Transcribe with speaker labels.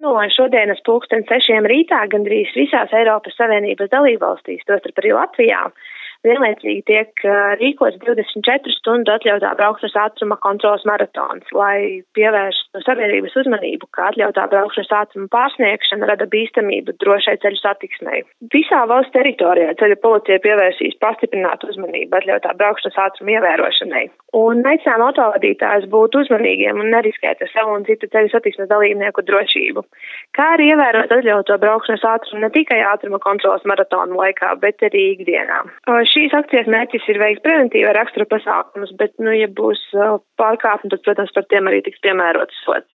Speaker 1: No šodienas 6:00 rītā gandrīz visās Eiropas Savienības dalībvalstīs, tostarp arī Latvijā, vienlaicīgi tiek rīkots 24 stundu atļautā braukšanas ātruma kontrolas maratons, lai pievērstu sabiedrības uzmanību, ka atļautā braukšanas ātruma pārsniegšana rada bīstamību drošai ceļu satiksmei. Visā valsts teritorijā ceļu policija pievērsīs pastiprinātu uzmanību atļautā braukšanas ātruma ievērošanai. Un aicinām autovadītājus būt uzmanīgiem un neriskēt ar savu un citu ceļu satiksmes dalībnieku drošību, kā arī ievērot atļauto braukšanas ātrumu ne tikai ātruma kontrolas maratonu laikā, bet arī ikdienā. Šīs akcijas mērķis ir veikt preventīva rakstura pasākumus, bet, ja būs pārkāpumi, tad, protams, par tiem arī tiks piemērots sods.